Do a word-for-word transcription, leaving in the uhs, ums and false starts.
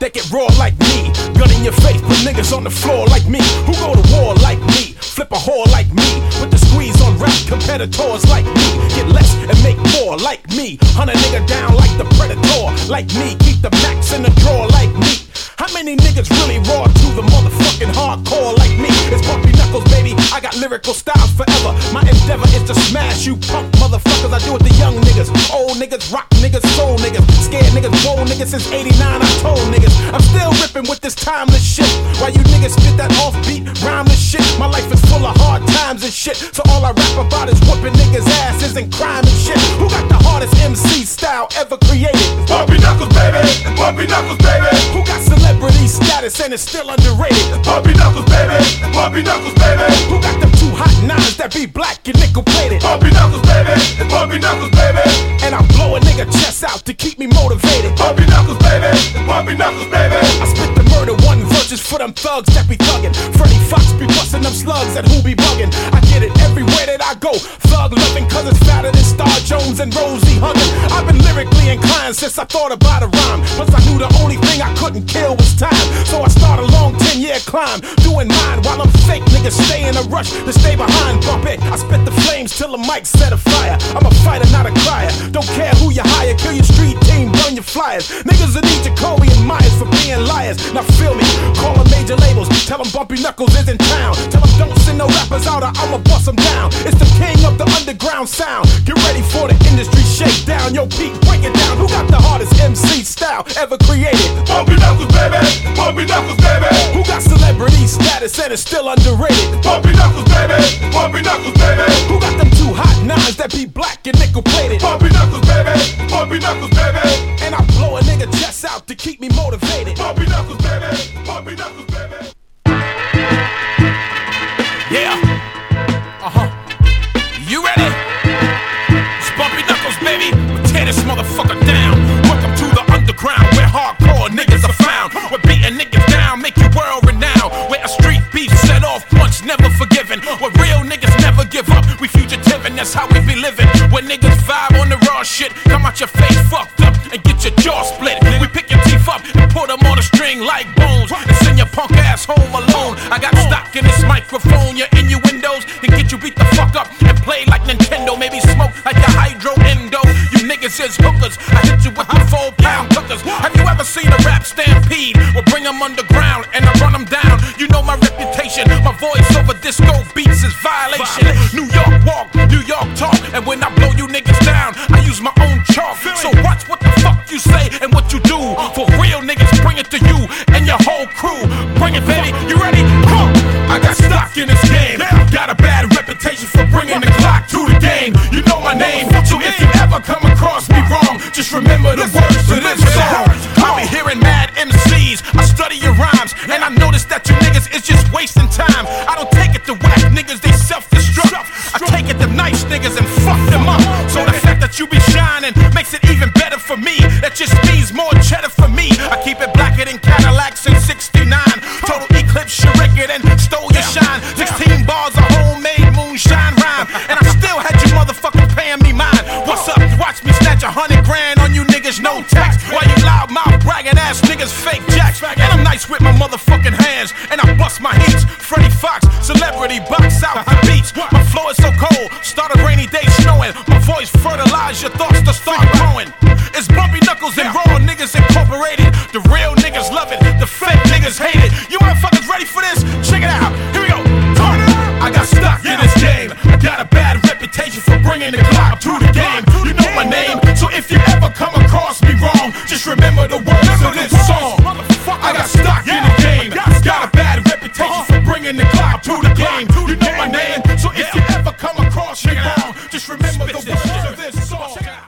that get raw like me. Gun in your face, put niggas on the floor like me. Who go to war like me? Flip a whore like me. Put the squeeze on rap competitors like me. Get less and make more like me. Hunt a nigga down like the Predator like me. Keep the max in the drawer like me. How many niggas really raw to the motherfucking hardcore like me? It's Bumpy Knuckles, baby. I got lyrical styles forever. My endeavor is to smash you punk motherfuckers. I do it to young niggas, old niggas, rock niggas, soul niggas, scared niggas, bold niggas. Since eighty-nine I told niggas I'm still ripping with this timeless shit. While you niggas spit that offbeat, rhymeless shit. My life is full of hard times and shit. So all I rap about is whooping niggas' asses and crime and shit. Who got the hardest M C style ever created? Bumpy Knuckles, baby. Bumpy Knuckles, baby. Who got celebrity status and is still underrated? Bumpy Knuckles, baby. Bumpy Knuckles, baby. Who got them two hot nines that be black and nickel plated? Bumpy Knuckles, baby. Bumpy Knuckles, baby. And I blow a nigga chest out to keep me motivated. Bumpy Knuckles, baby. Bumpy Knuckles, baby. I spit the murder one verses for them thugs that be thuggin'. Freddie Fox be bustin' them slugs that who be buggin'. I get it everywhere that I go. Thug loving cause it's fatter than Star Jones and Rosie huggin'. I've been lyrically inclined since I thought about a rhyme. Plus I knew the only thing I couldn't kill was time. So I start a long ten year climb, doing mine while I'm fake niggas stay in a rush to stay behind. Bump it, I spit the flames till the mic set afire. I'm a fighter, not a crier. Don't care who you hire, kill your street team, burn your flyers. Niggas that need Jacoby and Myers for being liars. Now feel me, call them major labels, tell them Bumpy Knuckles is in town. Tell them don't send no rappers out or I'ma bust them down. It's the king of the underground sound. Get ready for the industry shakedown. Yo Pete, break it down. Who got the hardest M C style ever created? Bumpy Knuckles, baby. Bumpy Knuckles, baby. Who got celebrity status and is still underrated? Bumpy Knuckles, baby. Bumpy Knuckles, baby. Who got them two hot nines that be black and nickel plated? Bumpy Knuckles, baby. Bumpy Knuckles, baby. And I blow a nigga chest out to keep me motivated. Bumpy Knuckles, baby. Bumpy Knuckles, baby. Yeah. Uh-huh. You ready? It's Bumpy Knuckles, baby. We'll tear this motherfucker down. Welcome to the underground where hardcore niggas are found. We're beating niggas down, make you world renowned. Where a street beef set off once, never forgiven. Where real niggas never give up. We fugitive and that's how we be living. Where niggas vibe on the raw shit, come out your face fucked up and get your jaw split. We pick your teeth up and put them on a string like bones and send your punk ass home alone. I got stock in this microphone, your innuendos, and get you beat the fuck up and play like Nintendo. Maybe smoke like a hydro endo. You niggas is hookers, I hit you with the four pound cookers. Have you ever seen a rap stampede? We'll bring them underground and I run them down. You know my reputation, my voice over disco beats is violation. New York walk, New York talk, and when I blow you niggas down, I use my own chalk. So watch what the fuck you say and what you do. For real niggas, bring it to you and your whole crew. Bring it, baby, you ready? Huh. I got stock in this game, got a bad reputation for bringing the clock to the game. You know my name, so if you ever come across me wrong, just remember the words to this song. I be hearing mad M Cs, I study your rhymes, and I notice that you niggas is just wasting time. I don't take it to whack niggas, they self-destruct. I take it to nice niggas and fuck them up. So the fact that you be shining makes it even better for me. That just means more cheddar for me. I keep it blacker than Cadillacs in sixty-nine. Total eclipse your record and stole your shine. Sixteen bars of homemade moonshine rhyme, and I still had you motherfuckers paying me mine. What's up? Watch me snatch a hundred grand on you niggas, no tax. While you loud mouth bragging ass niggas fake jacks. And I'm nice with my motherfucking hands, and I bust my heats. Freddie Fox, celebrity, box out the beats. My flow is so cold, start a rainy day snowing. My voice fertilize your thoughts to start growing. It's Bumpy Knuckles and Raw Niggas Incorporated. The real niggas love it, the fake niggas hate it. You motherfuckers ready for this? Check it out, here we go. I got stock in this game, I got a bad reputation for bringing the clock to the game. You know my name, so if you ever come across me wrong, just remember the